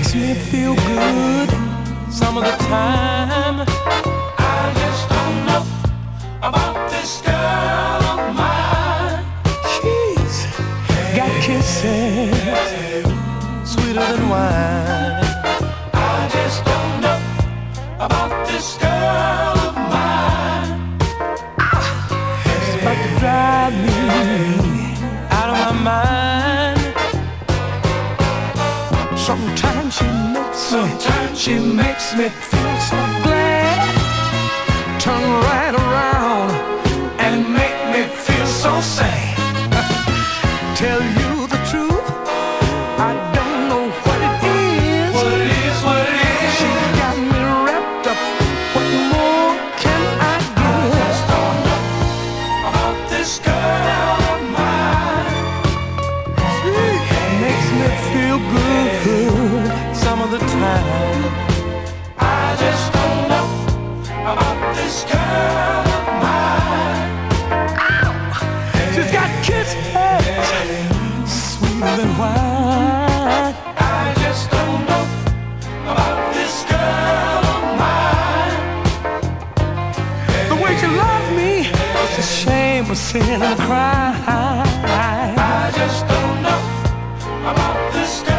makes me feel good some of the time. I just don't know about this girl of mine. She's got kisses sweeter than wine. I just don't know about this girl of mine. She's about to drive me out of my mind. Sometimes she makes me feel so glad. Turn right around and make me feel so sad. Tell you the truth, I don't know what it is. What it is, what it is. She got me wrapped up. What more can I do? I just don't know about this girl of mine. She makes me feel good some of the time. I just don't know about this girl of mine. She's got kisses sweeter than wine. I just don't know about this girl of mine. The way she loves me, it's a shame of sin and crime. I just don't know about this girl.